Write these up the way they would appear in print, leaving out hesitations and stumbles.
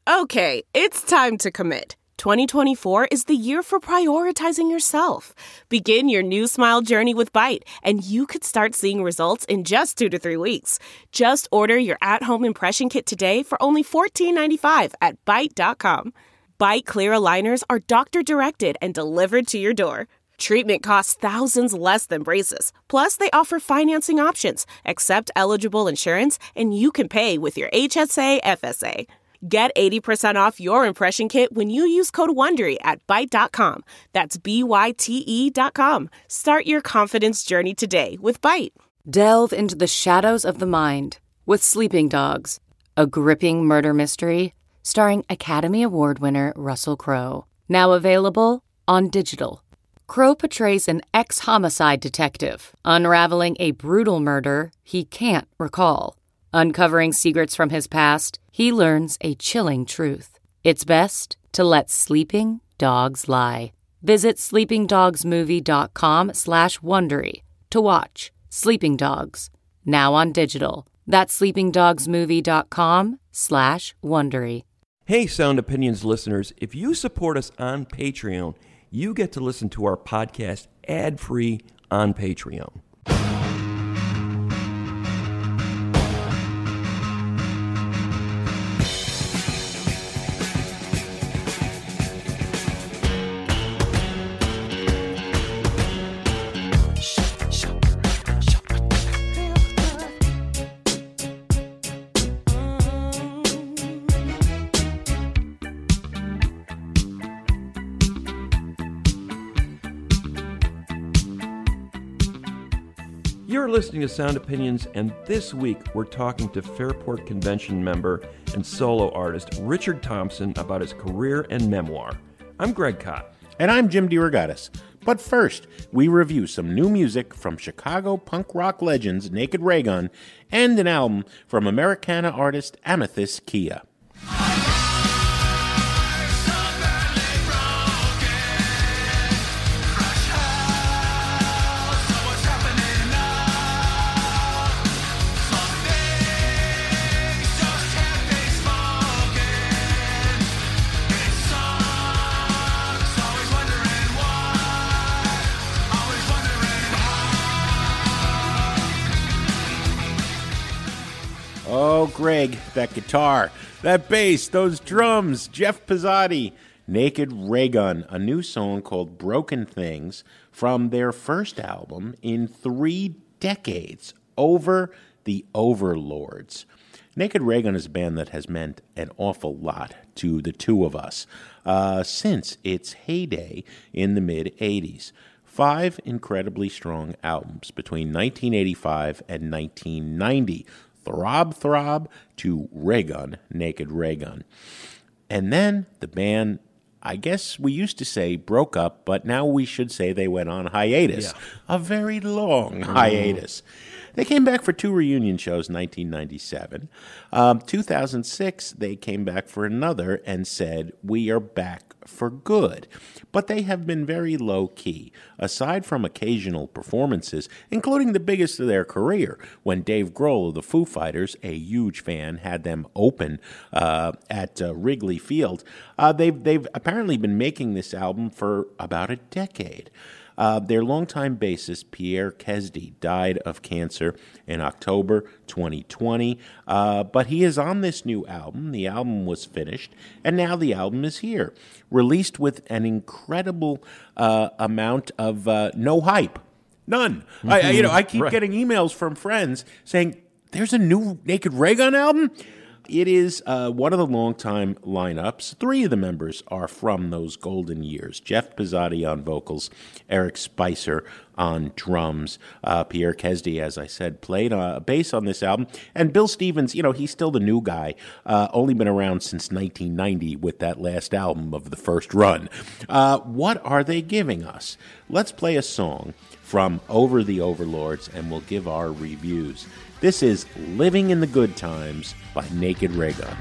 Okay, it's time to commit. 2024 is the year for prioritizing yourself. Begin your new smile journey with Byte, and you could start seeing results in just 2 to 3 weeks. Just order your at-home impression kit today for only $14.95 at Byte.com. Byte Clear aligners are doctor-directed and delivered to your door. Treatment costs thousands less than braces. Plus, they offer financing options, accept eligible insurance, and you can pay with your HSA, FSA. Get 80% off your impression kit when you use code WONDERY at Byte.com. That's BYTE.com. Start your confidence journey today with Byte. Delve into the shadows of the mind with Sleeping Dogs, a gripping murder mystery starring Academy Award winner Russell Crowe. Now available on digital. Crowe portrays an ex-homicide detective unraveling a brutal murder he can't recall. Uncovering secrets from his past, he learns a chilling truth. It's best to let sleeping dogs lie. Visit sleepingdogsmovie.com/Wondery to watch Sleeping Dogs, now on digital. That's sleepingdogsmovie.com/Wondery. Hey, Sound Opinions listeners, if you support us on Patreon, you get to listen to our podcast ad-free on Patreon. You're listening to Sound Opinions, and this week we're talking to Fairport Convention member and solo artist Richard Thompson about his career and memoir. I'm Greg Kot. And I'm Jim DeRogatis. But first, we review some new music from Chicago punk rock legends Naked Raygun and an album from Americana artist Amethyst Kia. Oh, Greg, that guitar, that bass, those drums, Jeff Pezzati, Naked Raygun, a new song called Broken Things from their first album in 3 decades, Over the Overlords. Naked Raygun is a band that has meant an awful lot to the two of us since its heyday in the mid-'80s. 5 incredibly strong albums between 1985 and 1990. Throb Throb to Raygun, Naked Raygun. And then the band, I guess we used to say broke up, but now we should say they went on hiatus. Yeah. A very long hiatus. They came back for 2 reunion shows in 1997. 2006, they came back for another and said, we are back for good. But they have been very low-key, aside from occasional performances, including the biggest of their career, when Dave Grohl of the Foo Fighters, a huge fan, had them open at Wrigley Field. They've apparently been making this album for about a decade. Their longtime bassist, Pierre Kesdy, died of cancer in October 2020, but he is on this new album. The album was finished, and now the album is here, released with an incredible amount of no hype. None. I keep getting emails from friends saying, there's a new Naked Raygun album? It is one of the longtime lineups. 3 of the members are from those golden years. Jeff Pezzati on vocals, Eric Spicer on drums. Pierre Kesdy, as I said, played bass on this album. And Bill Stevens, he's still the new guy. Only been around since 1990 with that last album of the first run. What are they giving us? Let's play a song from Over the Overlords, and we'll give our reviews. This is Living in the Good Times by Naked Raygun.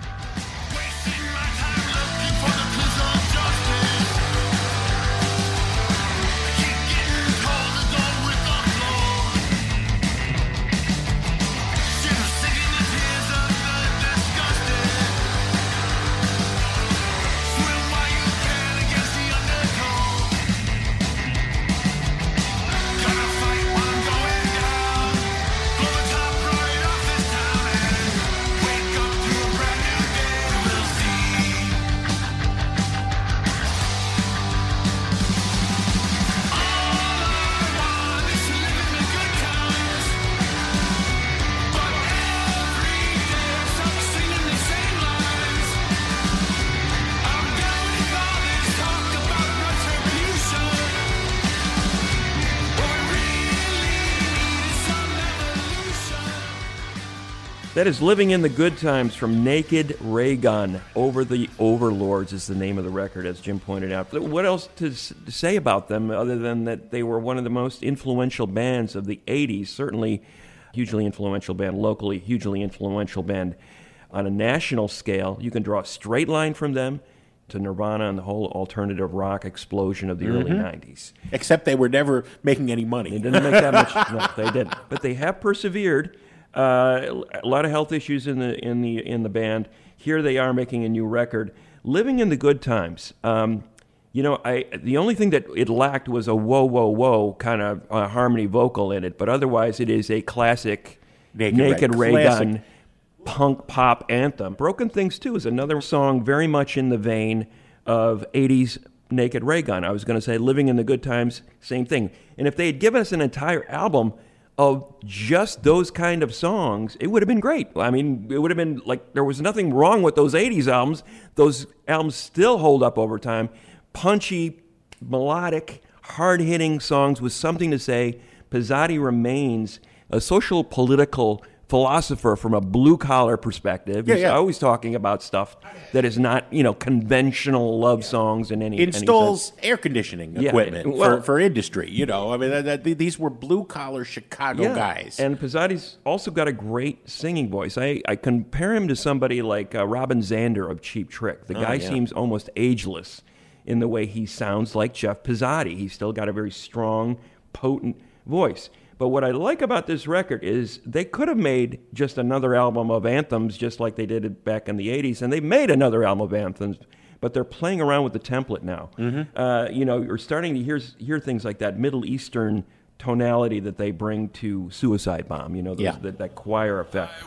That is Living in the Good Times from Naked Raygun. Over the Overlords is the name of the record, as Jim pointed out. What else to say about them other than that they were one of the most influential bands of the 80s? Certainly hugely influential band locally, hugely influential band on a national scale. You can draw a straight line from them to Nirvana and the whole alternative rock explosion of the early 90s. Except they were never making any money. They didn't make that much. No, they didn't. But they have persevered. A lot of health issues in the band. Here they are making a new record, Living in the Good Times. The only thing that it lacked was a whoa whoa whoa kind of harmony vocal in it, but otherwise it is a classic Naked Raygun punk pop anthem. Broken Things 2 is another song very much in the vein of 80s Naked Raygun. I was going to say Living in the Good Times, same thing. And if they had given us an entire album of just those kind of songs, it would have been great. I mean, it would have been like there was nothing wrong with those 80s albums. Those albums still hold up over time. Punchy, melodic, hard-hitting songs with something to say. Pezzati remains a social political philosopher from a blue-collar perspective. He's always talking about stuff that is not, conventional love songs in any installs sense. Air conditioning equipment for industry. I mean, these were blue-collar Chicago guys. And Pezzati's also got a great singing voice. I compare him to somebody like Robin Zander of Cheap Trick. The guy seems almost ageless in the way he sounds like Jeff Pezzati. He's still got a very strong, potent voice. But what I like about this record is they could have made just another album of anthems just like they did it back in the 80s, and they made another album of anthems, but they're playing around with the template now. You're starting to hear things like that Middle Eastern tonality that they bring to Suicide Bomb, that choir effect. I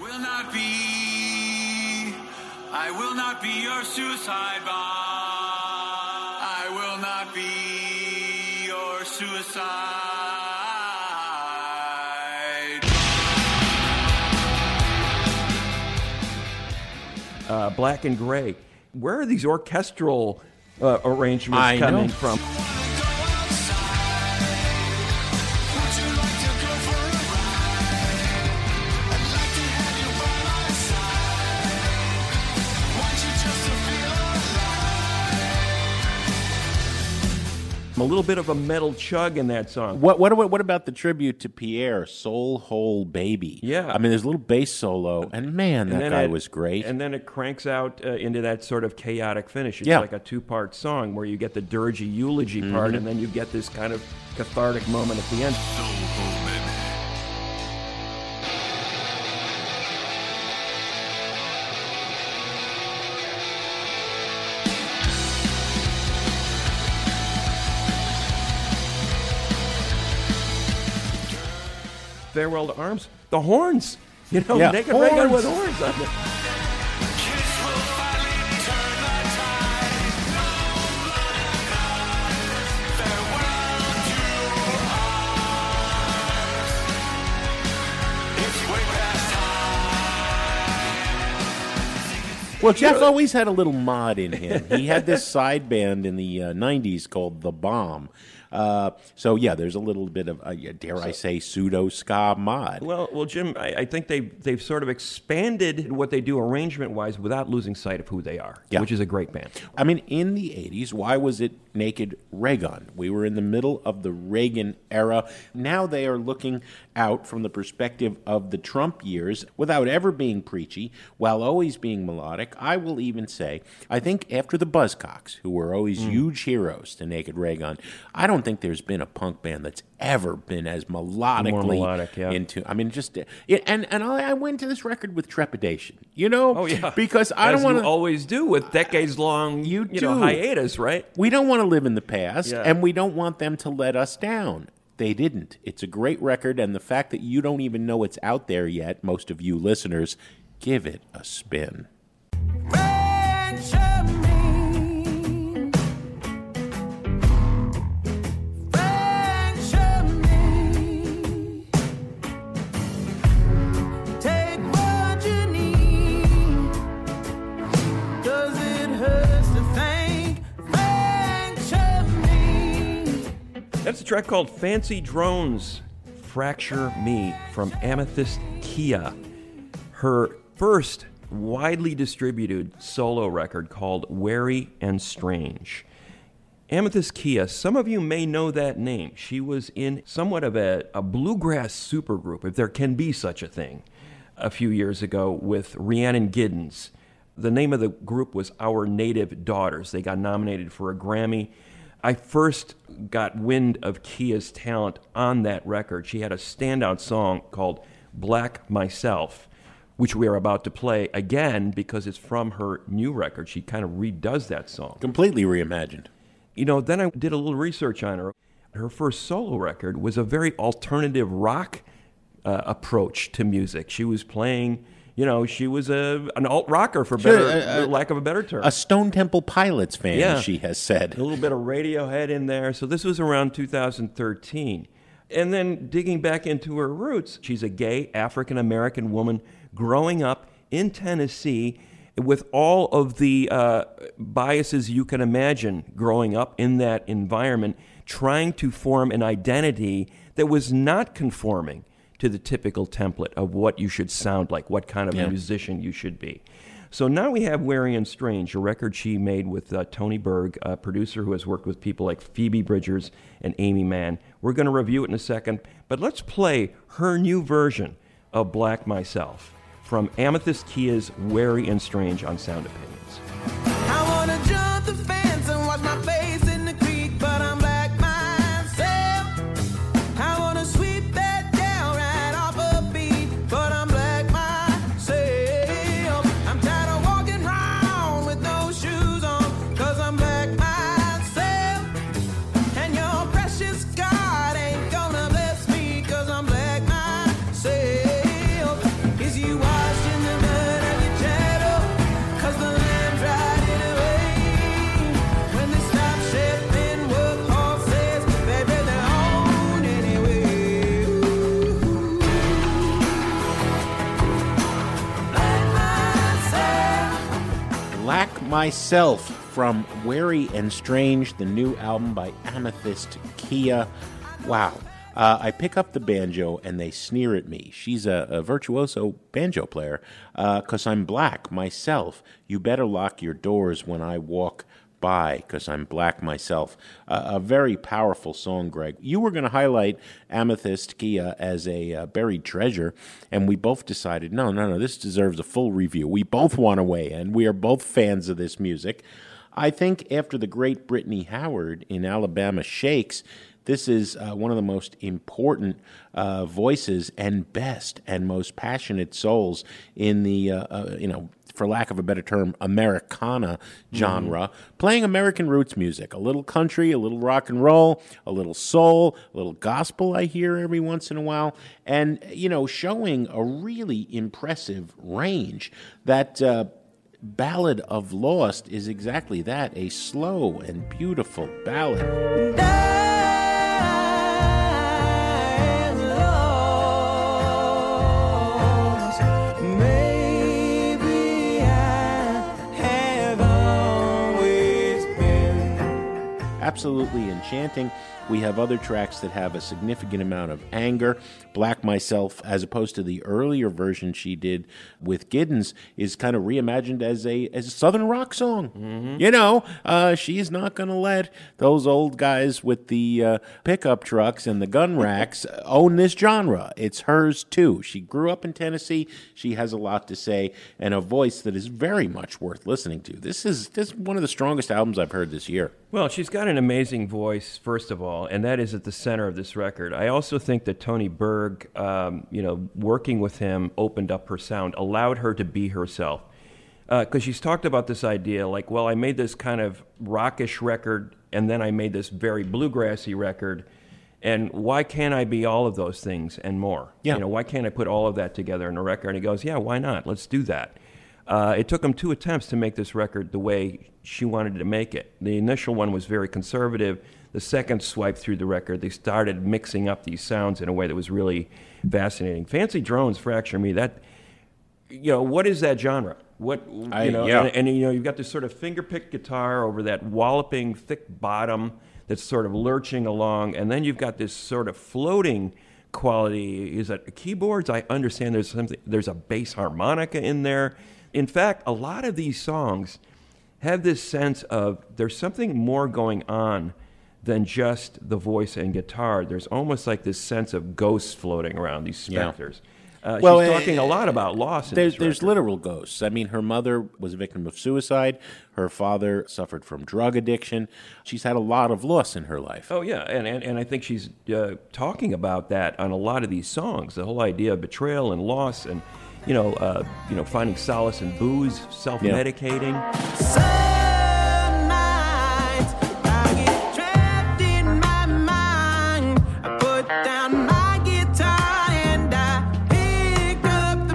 will not be your suicide bomb. I will not be your suicide. Black and Gray. Where are these orchestral arrangements coming from? A little bit of a metal chug in that song. What about the tribute to Pierre, Soul Hole Baby? Yeah. I mean, there's a little bass solo, and man, that guy was great. And then it cranks out into that sort of chaotic finish. It's like a two-part song where you get the dirgy eulogy part, and then you get this kind of cathartic moment at the end. Soul Hole Baby. Farewell to Arms, the horns, Naked Raygun with horns on it. Well, Jeff always had a little mod in him. He had this side band in the 90s called The Bomb. There's a little bit of, I say, pseudo-ska mod. Well, Jim, I think they've sort of expanded what they do arrangement-wise without losing sight of who they are, which is a great band. I mean, in the 80s, why was it Naked Raygun? We were in the middle of the Reagan era. Now they are looking out from the perspective of the Trump years without ever being preachy, while always being melodic. I will even say, I think after the Buzzcocks, who were always huge heroes to Naked Raygun, I don't think there's been a punk band that's ever been as melodically more melodic, into. I mean, I went to this record with trepidation, because I don't want to always do with decades long hiatus, right? We don't want to live in the past, and we don't want them to let us down. They didn't. It's a great record, and the fact that you don't even know it's out there yet, most of you listeners, give it a spin. That's a track called Fancy Drones, Fracture Me, from Amethyst Kia. her first widely distributed solo record called Wary and Strange. Amethyst Kia, some of you may know that name. She was in somewhat of a bluegrass supergroup, if there can be such a thing, a few years ago with Rhiannon Giddens. The name of the group was Our Native Daughters. They got nominated for a Grammy. I first got wind of Kia's talent on that record. She had a standout song called Black Myself, which we are about to play again because it's from her new record. She kind of redoes that song. Completely reimagined. You know, then I did a little research on her. Her first solo record was a very alternative rock approach to music. She was playing, you know, she was an alt rocker, for lack of a better term. A Stone Temple Pilots fan, Yeah. she has said. A little bit of Radiohead in there. So this was around 2013. And then digging back into her roots, she's a gay African-American woman growing up in Tennessee with all of the biases you can imagine growing up in that environment, trying to form an identity that was not conforming to the typical template of what you should sound like, what kind of musician you should be. So now we have Wary and Strange, a record she made with Tony Berg, a producer who has worked with people like Phoebe Bridgers and Amy Mann. We're going to review it in a second, but let's play her new version of Black Myself from Amethyst Kia's Wary and Strange on Sound Opinions. I wanna jump the fence and wash my face in the creek, but I'm black myself. I wanna sweep that down right off a beat, but I'm black myself. I'm tired of walking around with no shoes on, cause I'm black myself. And your precious God ain't gonna bless me, cause I'm black myself. Is you washed in the blood of your shadow, cause the lamb dried it away. When they stop shipping workhorses, baby, they're on anyway. Black Myself from Wary and Strange, the new album by Amethyst Kia. Wow. I pick up the banjo and they sneer at me. She's a virtuoso banjo player. 'Cause I'm black myself. You better lock your doors when I walk by, 'cause I'm black myself. A very powerful song, Greg. You were going to highlight Amethyst Kia as a buried treasure, and we both decided, no, this deserves a full review. We both want to weigh in. We are both fans of this music. I think after the great Brittany Howard in Alabama Shakes, this is one of the most important voices and best and most passionate souls in the, for lack of a better term, Americana genre, playing American roots music. A little country, a little rock and roll, a little soul, a little gospel I hear every once in a while, and, showing a really impressive range. That Ballad of Lost is exactly that, a slow and beautiful ballad. Absolutely enchanting. We have other tracks that have a significant amount of anger. Black Myself, as opposed to the earlier version she did with Giddens, is kind of reimagined as a Southern rock song. Mm-hmm. She's not going to let those old guys with the pickup trucks and the gun racks own this genre. It's hers too. She grew up in Tennessee. She has a lot to say and a voice that is very much worth listening to. This is one of the strongest albums I've heard this year. Well, she's got an amazing voice, first of all, and that is at the center of this record. I also think that Tony Berg, working with him, opened up her sound, allowed her to be herself. Because she's talked about this idea, like, well, I made this kind of rockish record, and then I made this very bluegrassy record, and why can't I be all of those things and more? Yeah. Why can't I put all of that together in a record? And he goes, yeah, why not? Let's do that. It took him 2 attempts to make this record the way she wanted to make it. The initial one was very conservative. The second swipe through the record, they started mixing up these sounds in a way that was really fascinating. Fancy Drones, Fracture Me, that, what is that genre? You've got this sort of finger-picked guitar over that walloping thick bottom that's sort of lurching along, and then you've got this sort of floating quality. Is that keyboards? I understand there's a bass harmonica in there. In fact, a lot of these songs have this sense of there's something more going on than just the voice and guitar. There's almost like this sense of ghosts floating around, these specters. She's talking a lot about loss in this There's record. literal ghosts. I mean, her mother was a victim of suicide. Her father suffered from drug addiction. She's had a lot of loss in her life. Oh, yeah, and I think she's talking about that on a lot of these songs, the whole idea of betrayal and loss and, finding solace in booze, self-medicating. Some nights I get trapped in my mind. I put down my guitar and I pick up the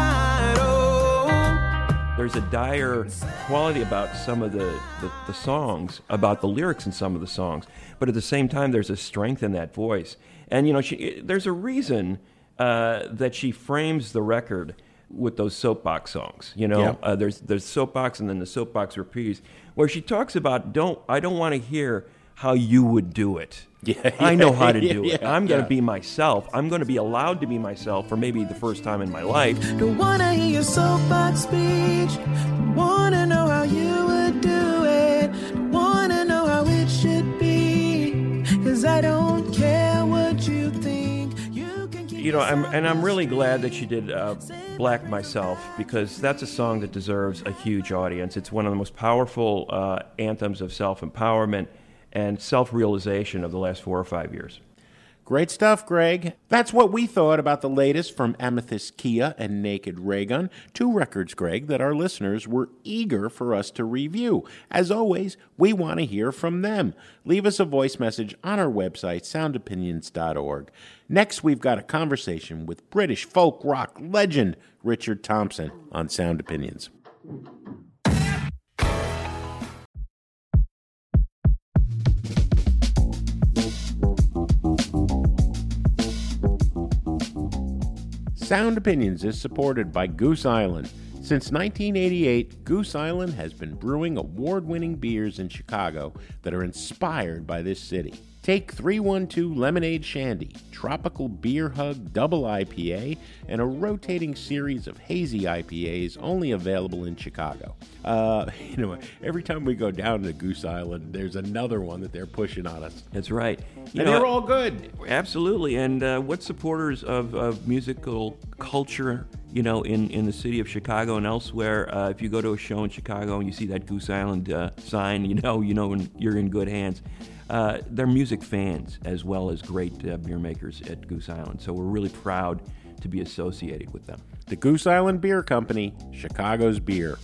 bottle. There's a dire quality about some of the songs, about the lyrics in some of the songs, but at the same time, there's a strength in that voice. And, there's a reason that she frames the record with those soapbox songs. There's soapbox and then the soapbox repeats, where she talks about, I don't want to hear how you would do it. I know how to do it. I'm going to be myself. I'm going to be allowed to be myself for maybe the first time in my life. Don't wanna hear your soapbox speech. Don't wanna know how you would do it. Don't wanna know how it should be. 'Cause I don't care what you think. You can keep I'm really glad that she did Black Myself, because that's a song that deserves a huge audience. It's one of the most powerful anthems of self-empowerment and self-realization of the last 4 or 5 years. Great stuff, Greg. That's what we thought about the latest from Amethyst Kia and Naked Raygun. 2 records, Greg, that our listeners were eager for us to review. As always, we want to hear from them. Leave us a voice message on our website, soundopinions.org. Next, we've got a conversation with British folk rock legend Richard Thompson on Sound Opinions. Sound Opinions is supported by Goose Island. Since 1988, Goose Island has been brewing award-winning beers in Chicago that are inspired by this city. Take 312 Lemonade Shandy, Tropical Beer Hug Double IPA, and a rotating series of hazy IPAs only available in Chicago. Every time we go down to Goose Island, there's another one that they're pushing on us. That's right. They're all good. Absolutely. And what supporters of musical culture, in the city of Chicago and elsewhere, if you go to a show in Chicago and you see that Goose Island sign, you're in good hands. They're music fans as well as great beer makers at Goose Island. So we're really proud to be associated with them. The Goose Island Beer Company, Chicago's beer.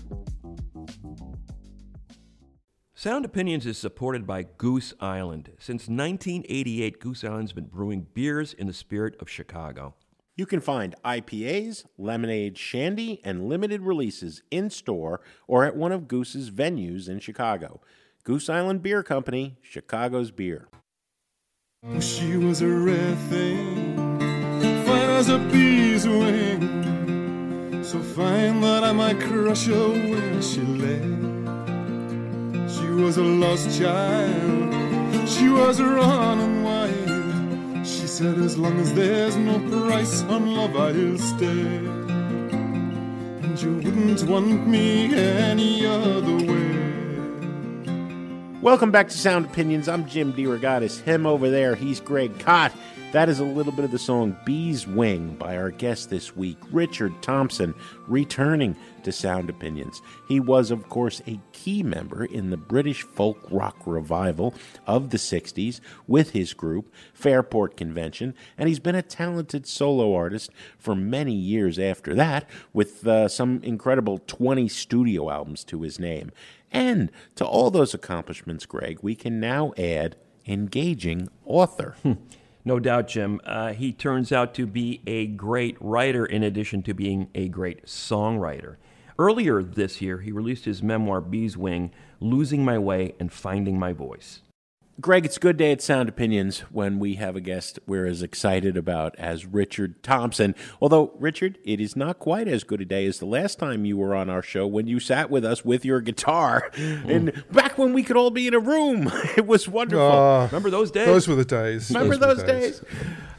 Sound Opinions is supported by Goose Island. Since 1988, Goose Island's been brewing beers in the spirit of Chicago. You can find IPAs, lemonade, shandy, and limited releases in-store or at one of Goose's venues in Chicago. Goose Island Beer Company, Chicago's beer. She was a rare thing, fine as a bee's wing, so fine that I might crush her where she lay. She was a lost child, she was running wild. She said, as long as there's no price on love, I'll stay. And you wouldn't want me any other way. Welcome back to Sound Opinions. I'm Jim DeRogatis. Him over there, he's Greg Kot. That is a little bit of the song Bee's Wing by our guest this week, Richard Thompson, returning to Sound Opinions. He was, of course, a key member in the British folk rock revival of the 60s with his group, Fairport Convention, and he's been a talented solo artist for many years after that, with some incredible 20 studio albums to his name. And to all those accomplishments, Greg, we can now add engaging author. No doubt, Jim. He turns out to be a great writer in addition to being a great songwriter. Earlier this year, he released his memoir, Bee's Wing, Losing My Way and Finding My Voice. Greg, it's a good day at Sound Opinions when we have a guest we're as excited about as Richard Thompson. Although, Richard, it is not quite as good a day as the last time you were on our show when you sat with us with your guitar. And back when we could all be in a room. It was wonderful. Remember those days? Those were the days. Remember those days?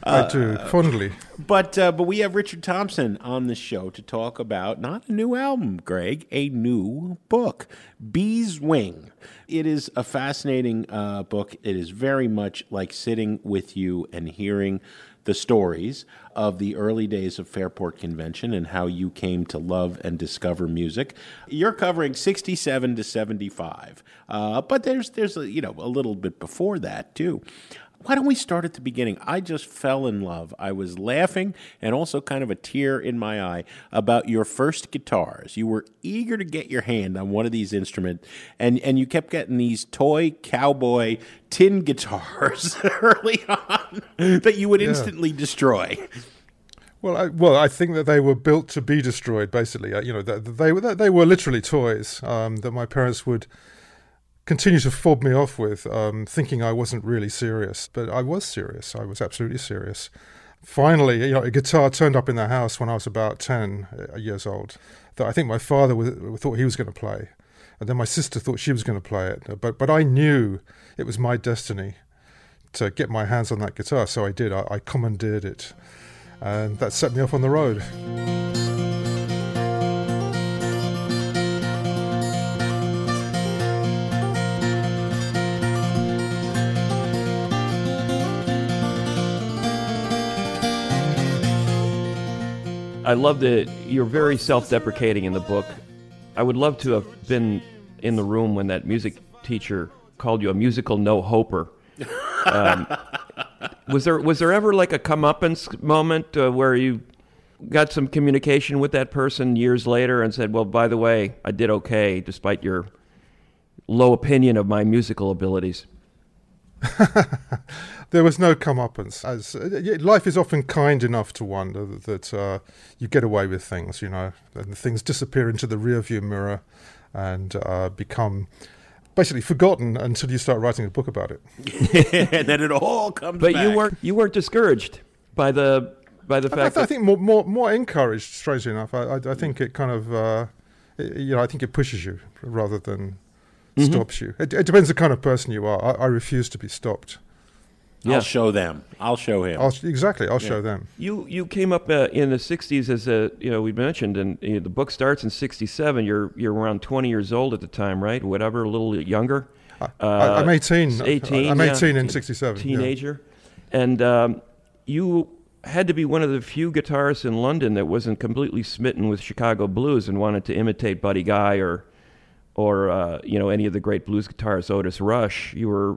I do, fondly. But we have Richard Thompson on the show to talk about not a new album, Greg, a new book, Bees Wing. It is a fascinating book. It is very much like sitting with you and hearing the stories of the early days of Fairport Convention and how you came to love and discover music. You're covering 67 to 75, but there's a little bit before that too. Why don't we start at the beginning? I just fell in love. I was laughing and also kind of a tear in my eye about your first guitars. You were eager to get your hand on one of these instruments, and you kept getting these toy cowboy tin guitars early on that you would instantly destroy. Well, I think that they were built to be destroyed. Basically, they were literally toys that my parents would continue to fob me off with, thinking I wasn't really serious. But I was serious. I was absolutely serious. Finally, a guitar turned up in the house when I was about 10 years old that I think my father thought he was going to play. And then my sister thought she was going to play it. But I knew it was my destiny to get my hands on that guitar, so I did. I commandeered it. And that set me off on the road. I love that you're very self-deprecating in the book. I would love to have been in the room when that music teacher called you a musical no-hoper. Was there ever like a comeuppance moment where you got some communication with that person years later and said, well, by the way, I did okay despite your low opinion of my musical abilities? There was no comeuppance. Life is often kind enough to one that you get away with things, and things disappear into the rearview mirror and become basically forgotten until you start writing a book about it. And then it all comes back. But you weren't discouraged by the fact. I think more encouraged. Strangely enough, I think it kind of I think it pushes you rather than stops you. It depends the kind of person you are. I refuse to be stopped. Yeah. I'll show them. I'll show him. I'll show them. You came up in the 60s as we mentioned, and the book starts in 67. You're around 20 years old at the time, right? Whatever, a little younger. I'm 18. 18. I'm 18 in 67. Teenager. Yeah. And you had to be one of the few guitarists in London that wasn't completely smitten with Chicago blues and wanted to imitate Buddy Guy or any of the great blues guitarists, Otis Rush.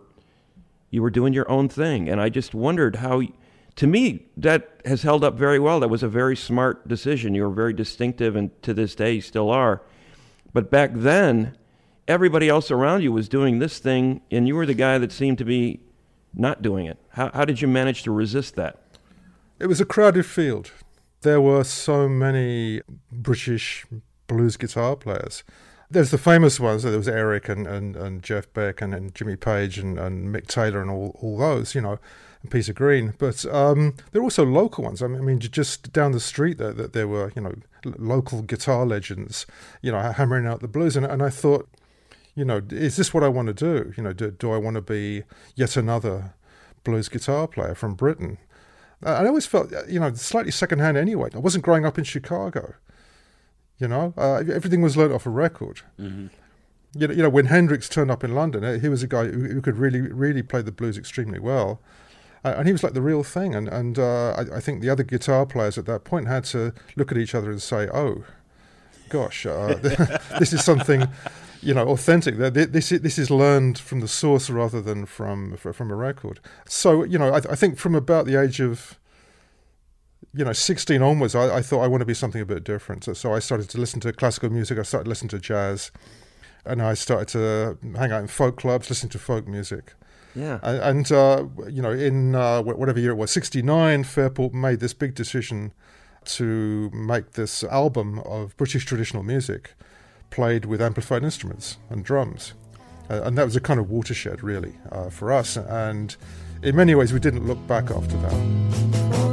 You were doing your own thing, and I just wondered how, to me, that has held up very well. That was a very smart decision. You were very distinctive, and to this day you still are. But back then, everybody else around you was doing this thing, and you were the guy that seemed to be not doing it. How did you manage to resist that? It was a crowded field. There were so many British blues guitar players. There's the famous ones. There was Eric and Jeff Beck and Jimmy Page and Mick Taylor and all those, and Peter Green. But there are also local ones. I mean, just down the street there were, local guitar legends, hammering out the blues. And I thought, is this what I want to do? Do I want to be yet another blues guitar player from Britain? I always felt, slightly secondhand anyway. I wasn't growing up in Chicago. Everything was learnt off a record. Mm-hmm. When Hendrix turned up in London, he was a guy who could really, really play the blues extremely well. And he was like the real thing. And I think the other guitar players at that point had to look at each other and say, oh, gosh, this is something, authentic. This is learned from the source rather than from a record. So, I think from about the age of 16 onwards, I thought I want to be something a bit different. So I started to listen to classical music. I started listening to jazz, and I started to hang out in folk clubs, listening to folk music. Yeah. And in whatever year it was, 69, Fairport made this big decision to make this album of British traditional music played with amplified instruments and drums. And that was a kind of watershed, really, for us. And in many ways, we didn't look back after that.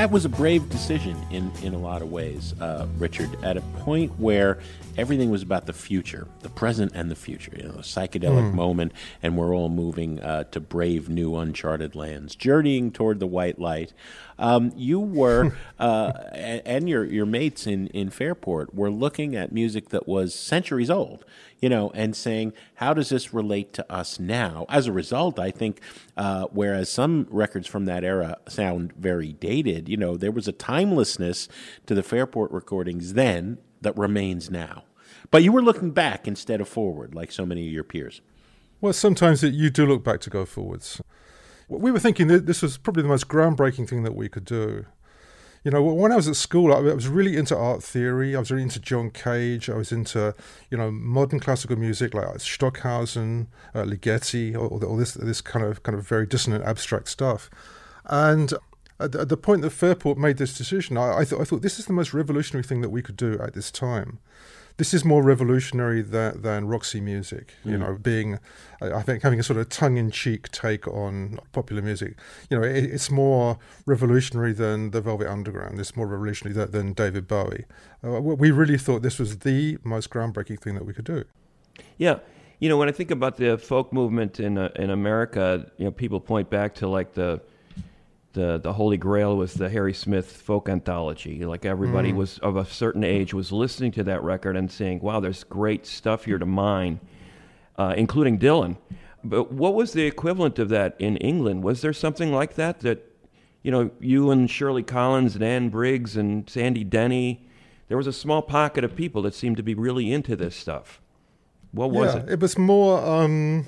that was a brave decision in a lot of ways, Richard, at a point where everything was about the future, the present and the future, a psychedelic moment, and we're all moving to brave new uncharted lands, journeying toward the white light. You were, and your mates in Fairport were looking at music that was centuries old, and saying, how does this relate to us now? As a result, I think, whereas some records from that era sound very dated, there was a timelessness to the Fairport recordings then that remains now. But you were looking back instead of forward, like so many of your peers. Well, sometimes you do look back to go forwards. We were thinking that this was probably the most groundbreaking thing that we could do. When I was at school, I was really into art theory. I was really into John Cage. I was into, modern classical music like Stockhausen, Ligeti, all this kind of very dissonant, abstract stuff. And at the point that Fairport made this decision, I thought this is the most revolutionary thing that we could do at this time. This is more revolutionary than Roxy music, being, I think, having a sort of tongue-in-cheek take on popular music. It's more revolutionary than the Velvet Underground. It's more revolutionary than David Bowie. We really thought this was the most groundbreaking thing that we could do. Yeah. When I think about the folk movement in America, people point back to like the Holy Grail was the Harry Smith folk anthology. Like everybody was of a certain age was listening to that record and saying, wow, there's great stuff here to mine, including Dylan. But what was the equivalent of that in England? Was there something like that you and Shirley Collins and Anne Briggs and Sandy Denny, there was a small pocket of people that seemed to be really into this stuff. What was it? It was more...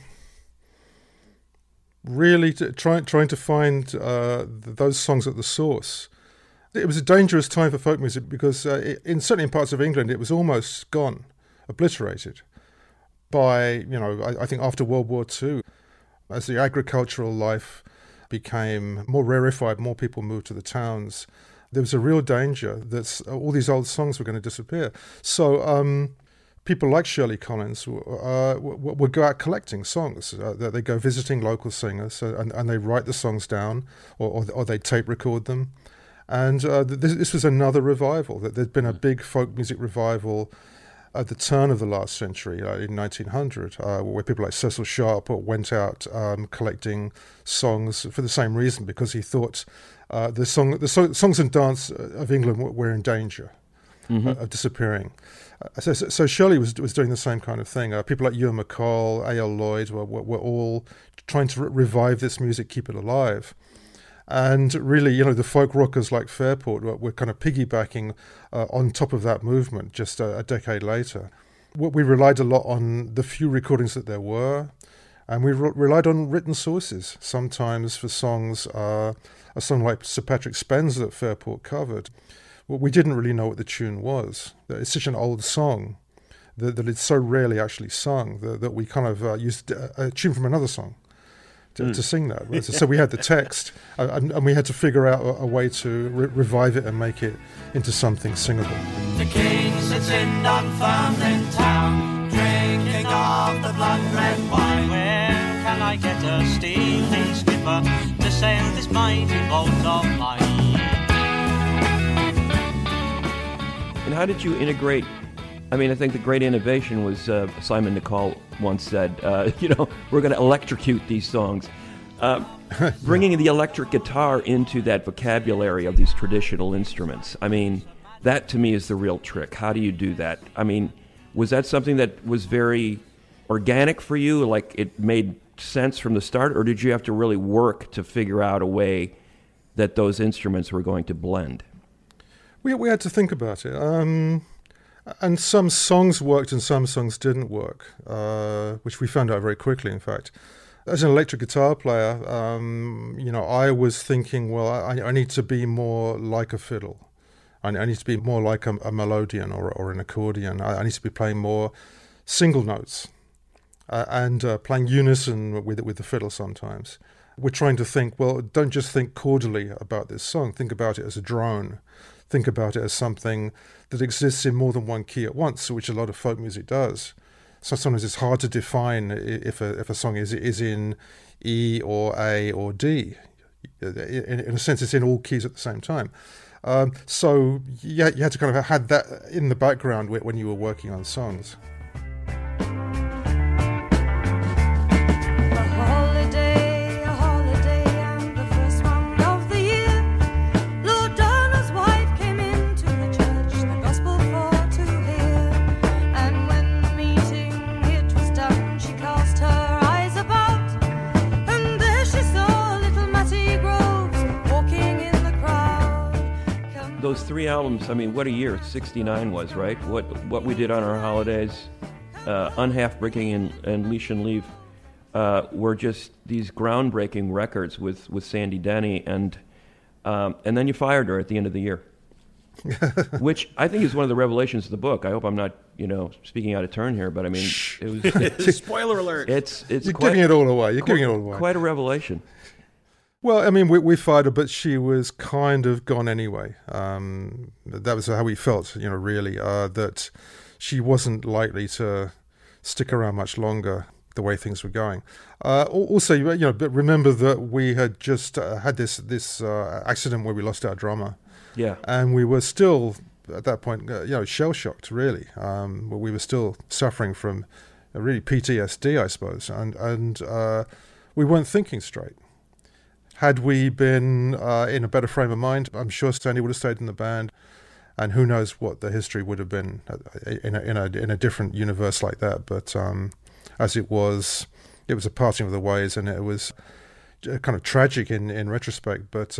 really trying to find those songs at the source. It was a dangerous time for folk music because certainly in parts of England it was almost gone, obliterated by, I think after World War II, as the agricultural life became more rarefied, more people moved to the towns, there was a real danger that all these old songs were going to disappear. So people like Shirley Collins would go out collecting songs. They go visiting local singers and they write the songs down or they tape record them. And this was another revival. There'd been a big folk music revival at the turn of the last century, in 1900, where people like Cecil Sharp went out collecting songs for the same reason, because he thought the songs and dance of England were in danger of disappearing. So Shirley was doing the same kind of thing. People like Ewan MacColl, A.L. Lloyd were all trying to revive this music, keep it alive. And really, the folk rockers like Fairport were kind of piggybacking on top of that movement just a decade later. We relied a lot on the few recordings that there were, and we relied on written sources. Sometimes for songs, a song like Sir Patrick Spens that Fairport covered, we didn't really know what the tune was. It's such an old song that it's so rarely actually sung that we kind of used a tune from another song to sing that. So we had the text and we had to figure out a way to revive it and make it into something singable. The king sits in Dunfermline town, drinking of the blood red wine. Where can I get a steely skipper to sail this mighty boat of mine? And how did you integrate? I mean, I think the great innovation was Simon Nicol once said, we're going to electrocute these songs. Bringing the electric guitar into that vocabulary of these traditional instruments. I mean, that to me is the real trick. How do you do that? I mean, was that something that was very organic for you? Like it made sense from the start? Or did you have to really work to figure out a way that those instruments were going to blend? We had to think about it. And some songs worked and some songs didn't work, which we found out very quickly, in fact. As an electric guitar player, I was thinking, well, I need to be more like a fiddle. I need to be more like a melodeon or an accordion. I need to be playing more single notes and playing unison with the fiddle sometimes. We're trying to think, well, don't just think chordally about this song. Think about it as a drone. Think about it as something that exists in more than one key at once, which a lot of folk music does. So sometimes it's hard to define if a song is in E or A or D. In a sense, it's in all keys at the same time. So you had to kind of have that in the background when you were working on songs. Those 3 albums, I mean, what a year 69 was, right? What we did on our holidays, Unhalf-Breaking and Leash and Leave were just these groundbreaking records with Sandy Denny, and then you fired her at the end of the year, which I think is one of the revelations of the book. I hope I'm not, speaking out of turn here, but I mean, it was Spoiler alert. It's You're giving it all away. You're giving it all away. Quite a revelation. Well, I mean, we fired her, but she was kind of gone anyway. That was how we felt, really, that she wasn't likely to stick around much longer the way things were going. Also, but remember that we had just had this accident where we lost our drummer. Yeah. And we were still, at that point, shell-shocked, really. We were still suffering from really PTSD, I suppose, and we weren't thinking straight. Had we been in a better frame of mind, I'm sure Sandy would have stayed in the band, and who knows what the history would have been in a different universe like that. But as it was a parting of the ways, and it was kind of tragic in retrospect. But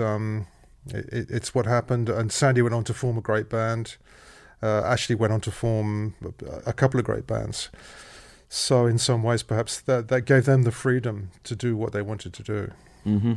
it's what happened, and Sandy went on to form a great band. Ashley went on to form a couple of great bands. So in some ways, perhaps that gave them the freedom to do what they wanted to do. Mm-hmm.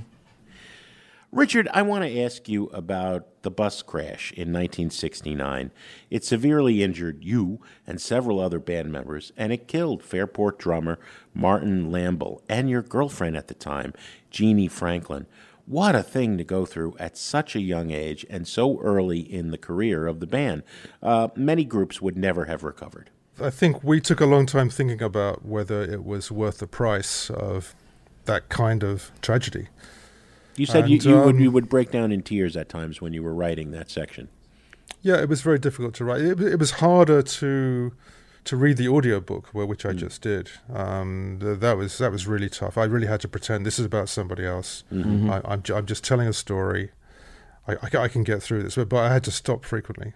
Richard, I want to ask you about the bus crash in 1969. It severely injured you and several other band members, and it killed Fairport drummer Martin Lamble and your girlfriend at the time, Jeannie Franklin. What a thing to go through at such a young age and so early in the career of the band. Many groups would never have recovered. I think we took a long time thinking about whether it was worth the price of that kind of tragedy. You said you would break down in tears at times when you were writing that section. Yeah, it was very difficult to write. It was harder to read the audiobook, which I just did. That was really tough. I really had to pretend this is about somebody else. Mm-hmm. I'm just telling a story. I can get through this, but I had to stop frequently.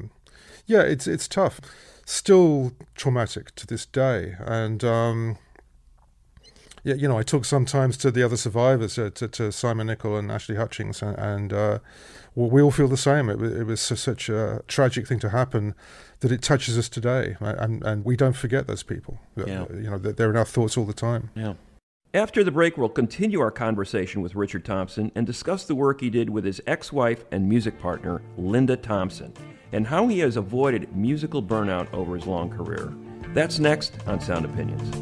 It's tough. Still traumatic to this day, and. I talk sometimes to the other survivors, to Simon Nicol and Ashley Hutchings, and we all feel the same. It was such a tragic thing to happen that it touches us today, and we don't forget those people. Yeah. They're in our thoughts all the time. Yeah. After the break, we'll continue our conversation with Richard Thompson and discuss the work he did with his ex-wife and music partner, Linda Thompson, and how he has avoided musical burnout over his long career. That's next on Sound Opinions.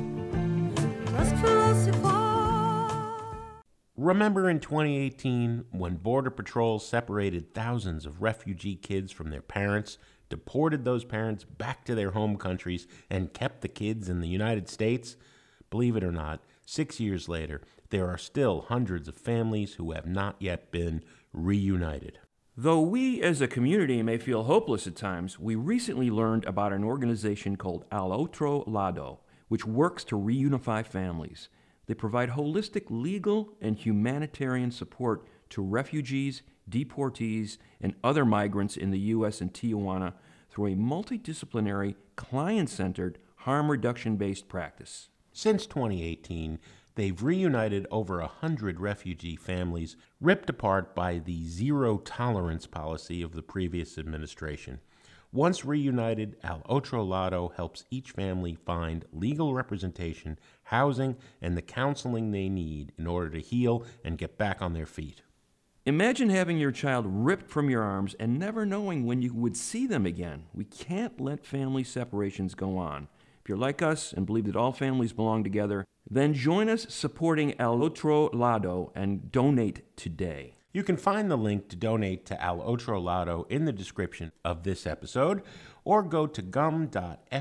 Remember in 2018 when Border Patrol separated thousands of refugee kids from their parents, deported those parents back to their home countries, and kept the kids in the United States? Believe it or not, 6 years later, there are still hundreds of families who have not yet been reunited. Though we as a community may feel hopeless at times, we recently learned about an organization called Al Otro Lado, which works to reunify families. They provide holistic legal and humanitarian support to refugees, deportees, and other migrants in the U.S. and Tijuana through a multidisciplinary, client-centered, harm reduction-based practice. Since 2018, they've reunited over 100 refugee families ripped apart by the zero-tolerance policy of the previous administration. Once reunited, Al Otro Lado helps each family find legal representation, housing, and the counseling they need in order to heal and get back on their feet. Imagine having your child ripped from your arms and never knowing when you would see them again. We can't let family separations go on. If you're like us and believe that all families belong together, then join us supporting Al Otro Lado and donate today. You can find the link to donate to Al Otro Lado in the description of this episode, or go to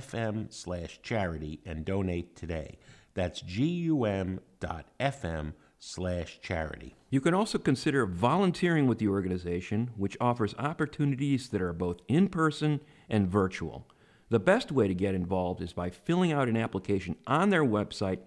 gum.fm/charity and donate today. That's gum.fm/charity. www.fairport.org/charity. You can also consider volunteering with the organization, which offers opportunities that are both in-person and virtual. The best way to get involved is by filling out an application on their website,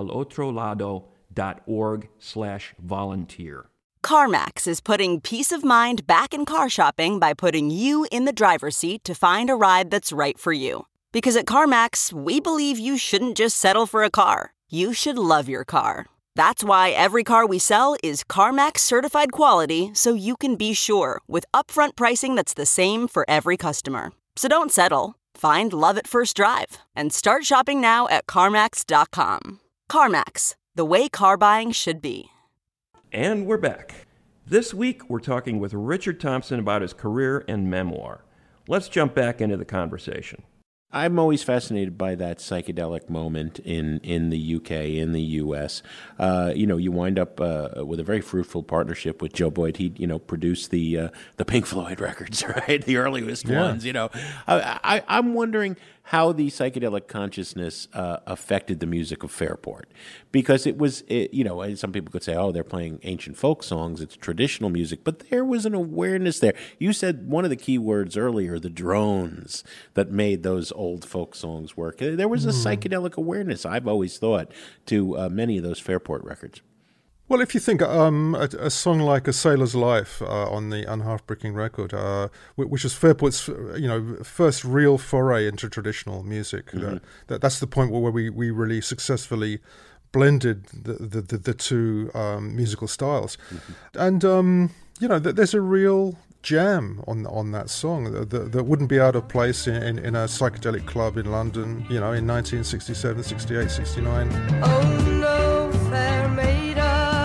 elotrolado.org/volunteer. CarMax is putting peace of mind back in car shopping by putting you in the driver's seat to find a ride that's right for you. Because at CarMax, we believe you shouldn't just settle for a car. You should love your car. That's why every car we sell is CarMax certified quality, so you can be sure with upfront pricing that's the same for every customer. So don't settle. Find love at first drive and start shopping now at CarMax.com. CarMax, the way car buying should be. And we're back. This week, we're talking with Richard Thompson about his career and memoir. Let's jump back into the conversation. I'm always fascinated by that psychedelic moment in the UK, in the US. You wind up with a very fruitful partnership with Joe Boyd. He, produced the Pink Floyd records, right? The earliest ones, I'm wondering how the psychedelic consciousness affected the music of Fairport. Because it was, some people could say, oh, they're playing ancient folk songs, it's traditional music, but there was an awareness there. You said one of the key words earlier, the drones that made those old folk songs work. There was a psychedelic awareness, I've always thought, to many of those Fairport records. Well, if you think a song like A Sailor's Life on the Unhalf-Bricking record, which was Fairport's first real foray into traditional music, that's the point where we really successfully blended the two musical styles. And, there's a real jam on that song that wouldn't be out of place in a psychedelic club in London, in 1967, 68, 69. Oh no, fair maiden,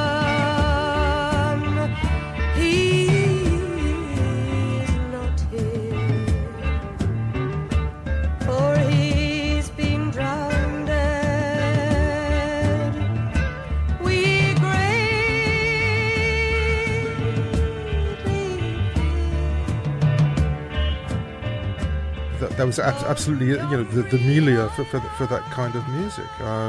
he's not here, for he's been drowned. We that was absolutely the milieu for that kind of music.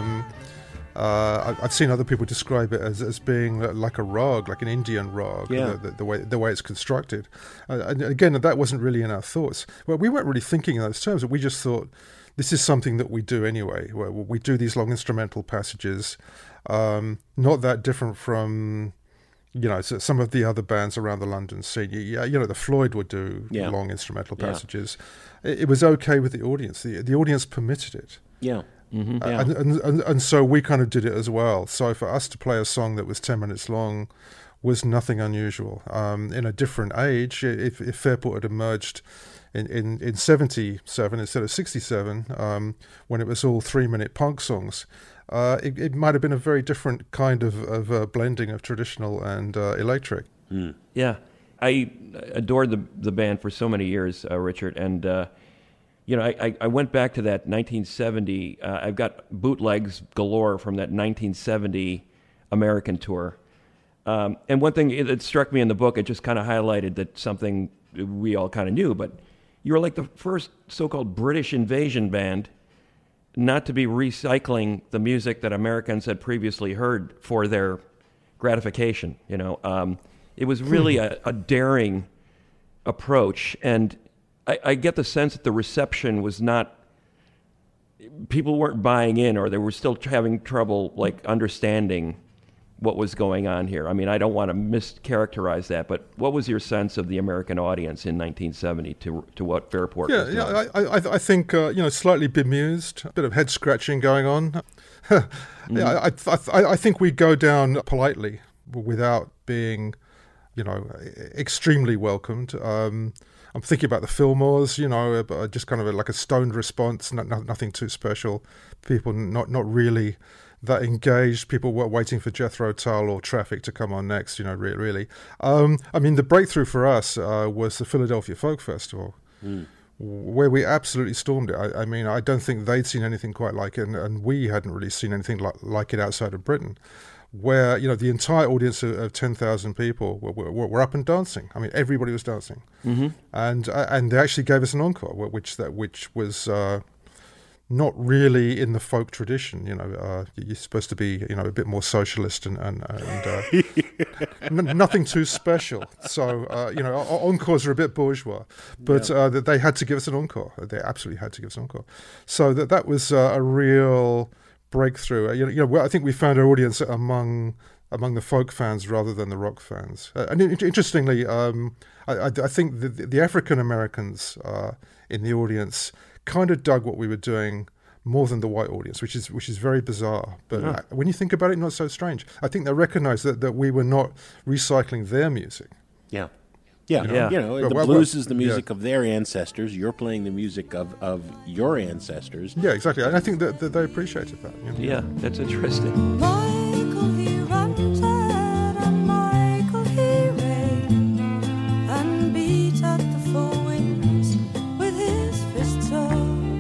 I've seen other people describe it as being like a rag, like an Indian rag, the way it's constructed. And again, that wasn't really in our thoughts. Well, we weren't really thinking in those terms. We just thought this is something that we do anyway. Where we do these long instrumental passages, not that different from some of the other bands around the London scene. The Floyd would do long instrumental passages. It was okay with the audience. The audience permitted it. Yeah. Mm-hmm. And so we kind of did it as well. So for us to play a song that was 10 minutes long was nothing unusual. In a different age, if Fairport had emerged in 77 instead of 67, when it was all 3-minute punk songs, it might have been a very different kind of blending of traditional and electric. Mm. Yeah. I adored the band for so many years, Richard, and I went back to that 1970. I've got bootlegs galore from that 1970 American tour. And one thing that struck me in the book, it just kind of highlighted that something we all kind of knew, but you were like the first so-called British invasion band not to be recycling the music that Americans had previously heard for their gratification. It was really a daring approach, and I get the sense that the reception was not, people weren't buying in, or they were still having trouble understanding what was going on here. I mean, I don't want to mischaracterize that, but what was your sense of the American audience in 1970 to what Fairport was doing? Yeah, I think slightly bemused, a bit of head scratching going on. I think we'd go down politely without being extremely welcomed. I'm thinking about the Fillmores, just kind of like a stoned response, nothing too special. People not really that engaged. People were waiting for Jethro Tull or Traffic to come on next, really. The breakthrough for us was the Philadelphia Folk Festival, where we absolutely stormed it. I don't think they'd seen anything quite like it, and we hadn't really seen anything like it outside of Britain, where the entire audience of 10,000 people were up and dancing. I mean, everybody was dancing, and they actually gave us an encore, which was not really in the folk tradition. You're supposed to be, a bit more socialist and nothing too special. So, encores are a bit bourgeois, but they had to give us an encore. They absolutely had to give us an encore. So that was a real breakthrough. I think we found our audience among the folk fans rather than the rock fans. And interestingly, I think the African Americans in the audience kind of dug what we were doing more than the white audience, which is very bizarre. But when you think about it, not so strange. I think they recognized that we were not recycling their music. Yeah. The blues is the music of their ancestors. You're playing the music of your ancestors. Yeah, exactly. And I think that they appreciated that. Yeah, that's interesting. Michael, he ranted and Michael, he raved and beat at the four winds with his fists up.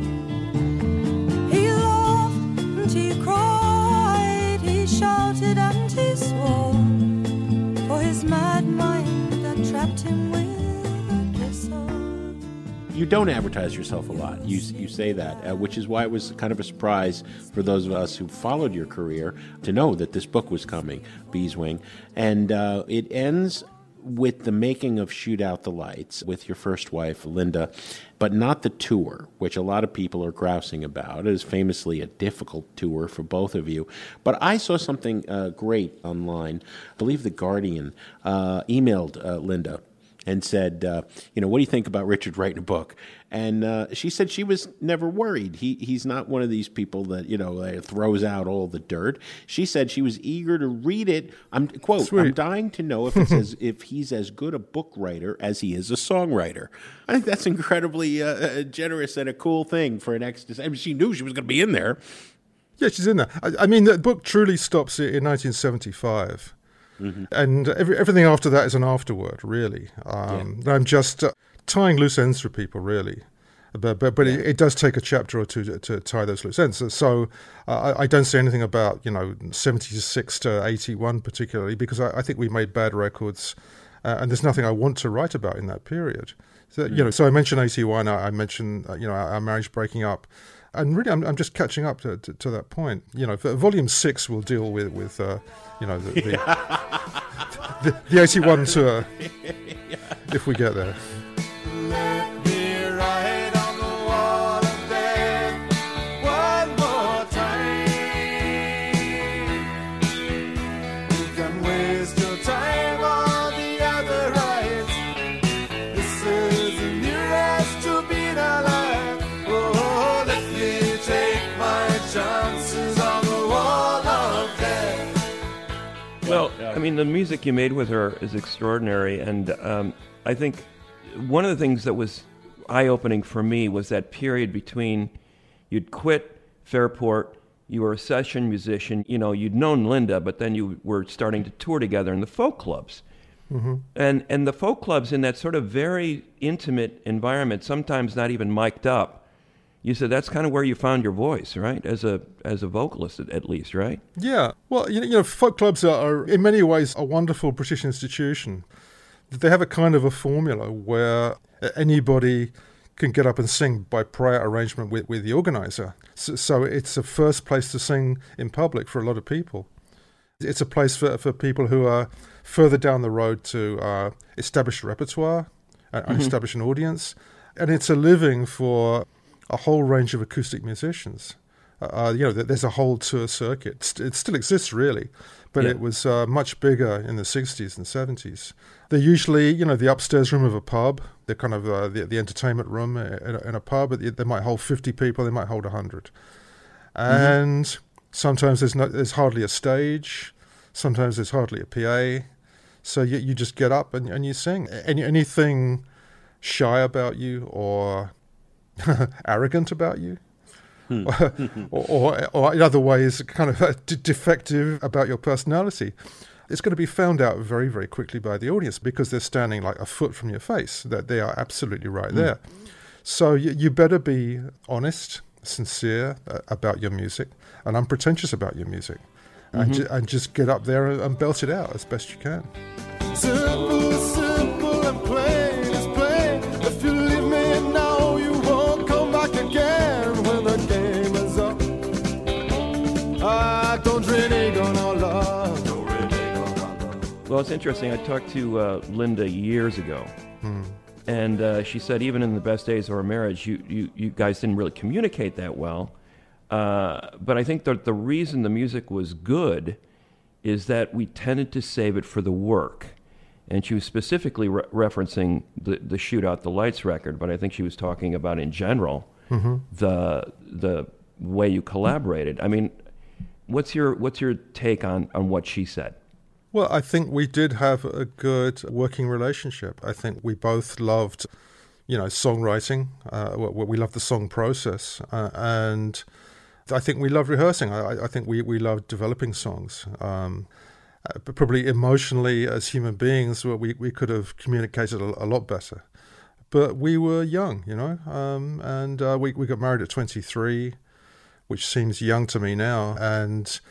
He laughed and he cried, he shouted and he swore for his mad mind that trapped him with a kiss of. You don't advertise yourself a lot. You say that, which is why it was kind of a surprise for those of us who followed your career to know that this book was coming, Beeswing. And it ends with the making of Shoot Out the Lights with your first wife, Linda, but not the tour, which a lot of people are grousing about. It is famously a difficult tour for both of you. But I saw something great online. I believe The Guardian emailed Linda and said, what do you think about Richard writing a book? And she said she was never worried. He's not one of these people that, throws out all the dirt. She said she was eager to read it. I'm dying to know if he's as good a book writer as he is a songwriter. I think that's incredibly generous and a cool thing for an ex. I mean, she knew she was going to be in there. Yeah, she's in there. I mean, the book truly stops in 1975. Mm-hmm. And everything after that is an afterword, really. I'm just tying loose ends for people, really. But it does take a chapter or two to tie those loose ends. So I don't say anything about 76 to 81 particularly, because I think we made bad records, and there's nothing I want to write about in that period. So so I mentioned 81. I mentioned our marriage breaking up. And really, I'm just catching up to that point. Volume 6 will deal with the 81 tour, if we get there. Let me write on the wall of death one more time. You can waste your time on the other rights. This is the nearest to being alive. Oh, let me take my chances on the wall of death. Well, I mean, the music you made with her is extraordinary, and I think one of the things that was eye-opening for me was that period between you'd quit Fairport, you were a session musician, you'd known Linda, but then you were starting to tour together in the folk clubs. Mm-hmm. And the folk clubs, in that sort of very intimate environment, sometimes not even mic'd up, you said that's kind of where you found your voice, right? As a vocalist, at least, right? Yeah. Well, folk clubs are in many ways a wonderful British institution. They have a kind of a formula where anybody can get up and sing by prior arrangement with the organizer. So it's a first place to sing in public for a lot of people. It's a place for people who are further down the road to establish a repertoire and establish an audience. And it's a living for a whole range of acoustic musicians. There's a whole tour circuit. It still exists, really, but it was much bigger in the 60s and 70s. They're usually, the upstairs room of a pub. They're kind of the entertainment room in a pub. They might hold 50 people. They might hold 100. And sometimes there's hardly a stage. Sometimes there's hardly a PA. So you just get up and you sing. Anything shy about you or arrogant about you, or in other ways kind of defective about your personality, it's going to be found out very, very quickly by the audience, because they're standing like a foot from your face. That they are absolutely right there. So you better be honest, sincere about your music, and unpretentious about your music, and just get up there and belt it out as best you can. Simple and plain is plain. If you leave me now, you won't come back again when the game Well, it's interesting. I talked to Linda years ago, and she said even in the best days of our marriage, you guys didn't really communicate that well. But I think that the reason the music was good is that we tended to save it for the work. And she was specifically referencing the Shoot Out the Lights record, but I think she was talking about in general the way you collaborated. I mean, what's your take on what she said? Well, I think we did have a good working relationship. I think we both loved, songwriting. We loved the song process, and I think we loved rehearsing. I think we loved developing songs. But probably emotionally, as human beings, we could have communicated a lot better. But we were young, and we got married at 23, which seems young to me now. And,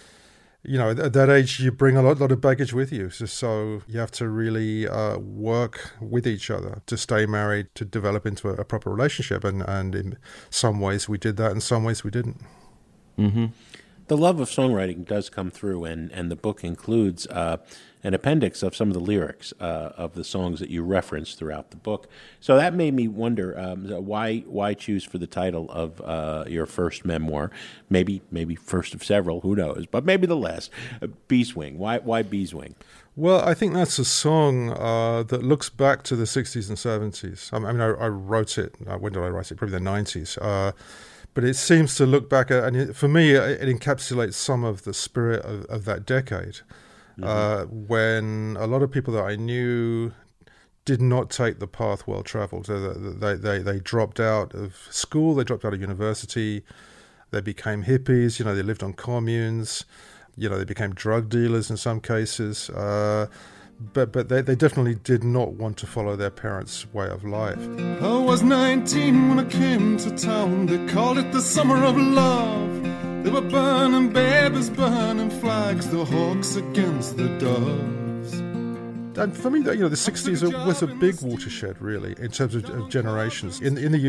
at that age, you bring a lot of baggage with you. So you have to really work with each other to stay married, to develop into a proper relationship. And in some ways we did that, in some ways we didn't. Mm-hmm. The love of songwriting does come through, and the book includes an appendix of some of the lyrics of the songs that you reference throughout the book. So that made me wonder why choose for the title of your first memoir, maybe first of several, who knows, but maybe the last, Beeswing. Why Beeswing? Well, I think that's a song that looks back to the 60s and 70s. I mean, I wrote it, when did I write it? Probably the 90s. But it seems to look back at, and for me, it encapsulates some of the spirit of that decade, when a lot of people that I knew did not take the path well traveled. They dropped out of school, they dropped out of university, they became hippies. They lived on communes. They became drug dealers in some cases. But they definitely did not want to follow their parents' way of life. I was 19 when I came to town. They called it the summer of love. They were burning babies, burning flags, the hawks against the doves. And for me, the 60s was a big watershed, really, in terms of generations. In the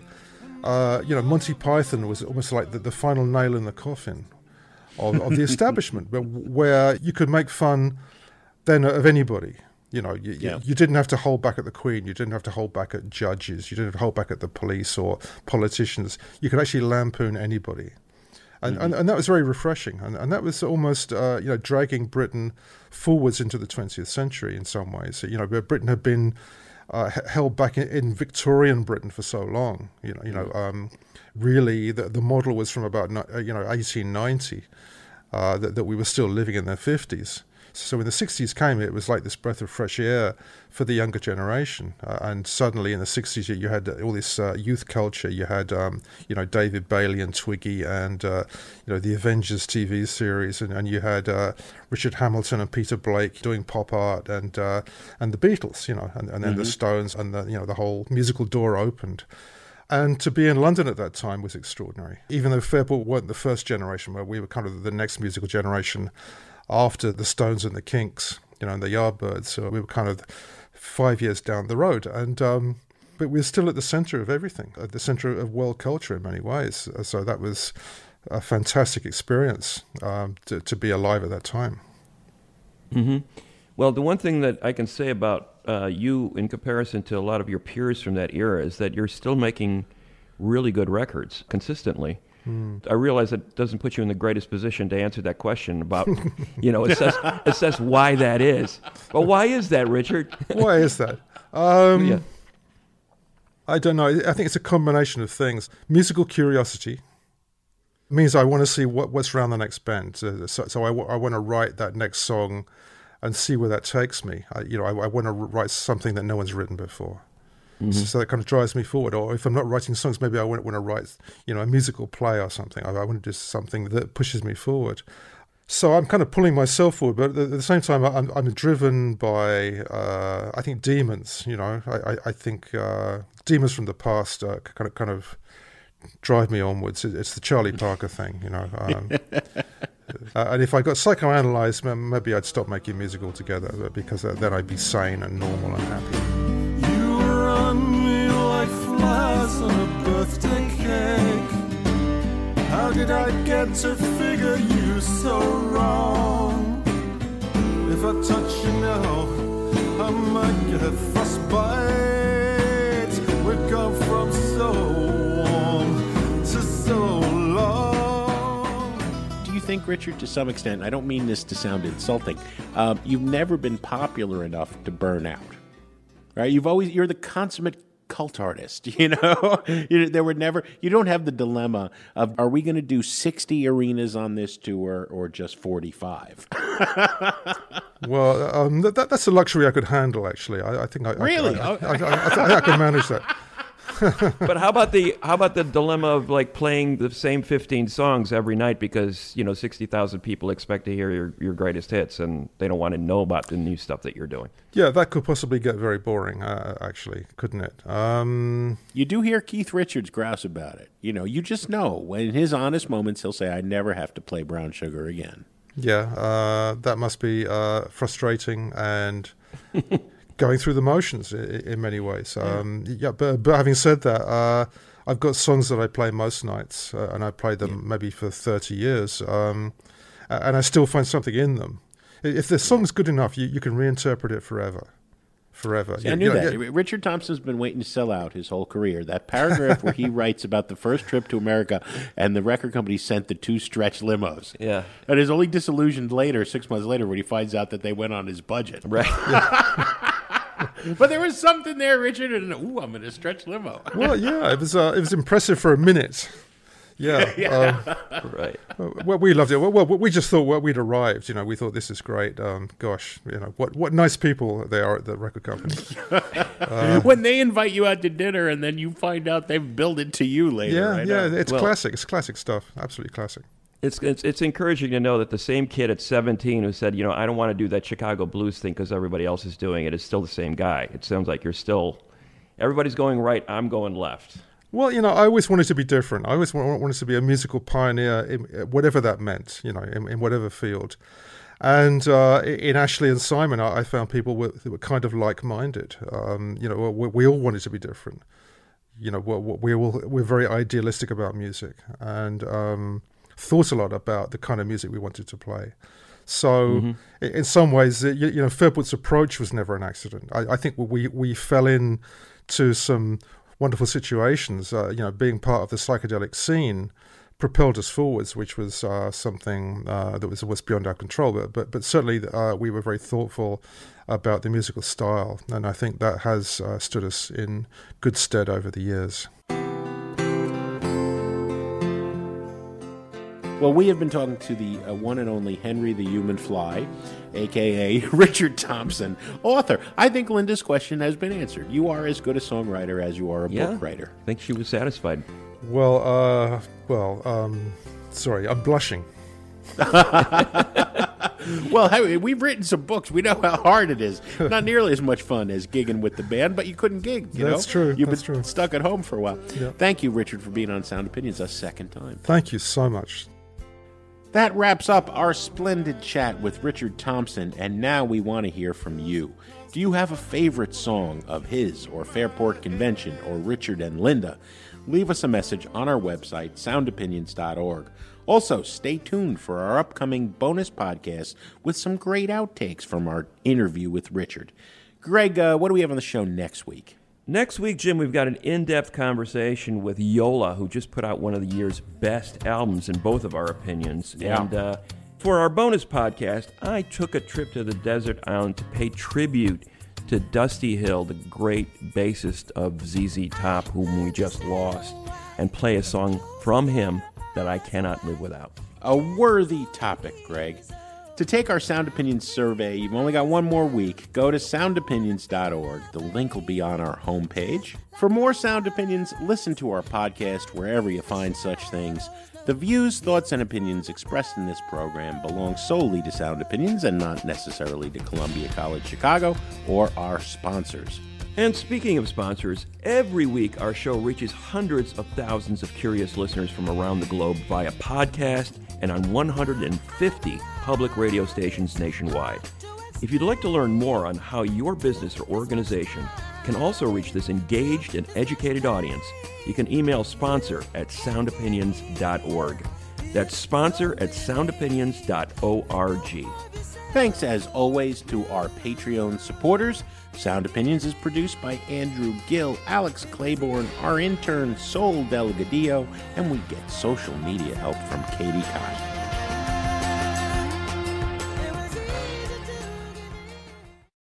UK, Monty Python was almost like the final nail in the coffin of the establishment, where you could make fun then of anybody. You didn't have to hold back at the Queen, you didn't have to hold back at judges, you didn't have to hold back at the police or politicians. You could actually lampoon anybody. And that was very refreshing. And that was almost, dragging Britain forwards into the 20th century in some ways. Britain had been held back in Victorian Britain for so long. Really, the model was from about 1890, that we were still living in their 50s. So when the 60s came, it was like this breath of fresh air for the younger generation. And suddenly in the 60s, you had all this youth culture. You had, David Bailey and Twiggy and, the Avengers TV series. And you had Richard Hamilton and Peter Blake doing pop art and the Beatles, and then the Stones, and the whole musical door opened. And to be in London at that time was extraordinary. Even though Fairport weren't the first generation, where we were kind of the next musical generation after the Stones and the Kinks, and the Yardbirds. So we were kind of 5 years down the road. And but we were still at the center of everything, at the center of world culture in many ways. So that was a fantastic experience to be alive at that time. Mm-hmm. Well, the one thing that I can say about you in comparison to a lot of your peers from that era is that you're still making really good records consistently. I realize it doesn't put you in the greatest position to answer that question about, assess why that is. But why is that, Richard? Why is that? I don't know. I think it's a combination of things. Musical curiosity means I want to see what's around the next bend. So I want to write that next song and see where that takes me. I want to write something that no one's written before. Mm-hmm. So that kind of drives me forward. Or if I'm not writing songs, maybe I want to write, a musical play or something. I want to do something that pushes me forward. So I'm kind of pulling myself forward, but at the same time, I'm driven by, I think, demons. I think demons from the past kind of drive me onwards. It's the Charlie Parker thing, and if I got psychoanalyzed, maybe I'd stop making music altogether, because then I'd be sane and normal and happy. Flies on a birthday cake. How did I get to figure you so wrong? If if I touch you now, I might get frostbite. We've gone from so warm to so long. Do you think, Richard, to some extent, I don't mean this to sound insulting, you've never been popular enough to burn out, right? You're the consummate cult artist, you know? You don't have the dilemma of, are we going to do 60 arenas on this tour or just 45? Well, that's a luxury I could handle, actually. I think I can manage that. But how about the dilemma of like playing the same 15 songs every night because 60,000 people expect to hear your greatest hits and they don't want to know about the new stuff that you're doing? Yeah, that could possibly get very boring, actually, couldn't it? You do hear Keith Richards grouse about it. You just know when in his honest moments he'll say, "I never have to play Brown Sugar again." Yeah, that must be frustrating and going through the motions in many ways. But having said that, I've got songs that I play most nights, and I played them maybe for 30 years, and I still find something in them. If the song's good enough, you can reinterpret it forever. See, I knew that. Yeah. Richard Thompson's been waiting to sell out his whole career. That paragraph where he writes about the first trip to America and the record company sent the 2 stretch limos. Yeah. And is only disillusioned later, 6 months later, when he finds out that they went on his budget. Right. But there was something there, Richard, and I'm in a stretch limo. Well, yeah, it was impressive for a minute. Yeah. Right. Well, we loved it. Well, we just thought we'd arrived. We thought this is great. Gosh, what nice people they are at the record company. When they invite you out to dinner and then you find out they've billed it to you later. It's classic. It's classic stuff. Absolutely classic. It's encouraging to know that the same kid at 17 who said, I don't want to do that Chicago blues thing because everybody else is doing it, is still the same guy. It sounds like everybody's going right, I'm going left. Well, I always wanted to be different. I always wanted to be a musical pioneer, in whatever that meant, in whatever field. And in Ashley and Simon, I found people who were kind of like-minded. We all wanted to be different. We're very idealistic about music and thought a lot about the kind of music we wanted to play. So in some ways, Fairport's approach was never an accident. I think we fell into some wonderful situations. Being part of the psychedelic scene propelled us forwards, which was something that was beyond our control. But certainly we were very thoughtful about the musical style, and I think that has stood us in good stead over the years. Well, we have been talking to the one and only Henry the Human Fly, a.k.a. Richard Thompson, author. I think Linda's question has been answered. You are as good a songwriter as you are a book writer. I think she was satisfied. Well, sorry, I'm blushing. Well, hey, we've written some books. We know how hard it is. Not nearly as much fun as gigging with the band, but you couldn't gig. That's true. You've been stuck at home for a while. Yep. Thank you, Richard, for being on Sound Opinions a second time. Thank you so much. That wraps up our splendid chat with Richard Thompson, and now we want to hear from you. Do you have a favorite song of his or Fairport Convention or Richard and Linda? Leave us a message on our website, soundopinions.org. Also, stay tuned for our upcoming bonus podcast with some great outtakes from our interview with Richard. Greg, what do we have on the show next week? Next week, Jim, we've got an in-depth conversation with Yola, who just put out one of the year's best albums in both of our opinions. Yeah. And for our bonus podcast, I took a trip to the desert island to pay tribute to Dusty Hill, the great bassist of ZZ Top, whom we just lost, and play a song from him that I cannot live without. A worthy topic, Greg. To take our Sound Opinions survey, you've only got one more week. Go to soundopinions.org. The link will be on our homepage. For more Sound Opinions, listen to our podcast wherever you find such things. The views, thoughts, and opinions expressed in this program belong solely to Sound Opinions and not necessarily to Columbia College Chicago or our sponsors. And speaking of sponsors, every week our show reaches hundreds of thousands of curious listeners from around the globe via podcast and on 150 public radio stations nationwide. If you'd like to learn more on how your business or organization can also reach this engaged and educated audience, you can email sponsor@soundopinions.org. That's sponsor@soundopinions.org. Thanks, as always, to our Patreon supporters. Sound Opinions is produced by Andrew Gill, Alex Claiborne, our intern, Sol Delgadillo, and we get social media help from Katie Koch.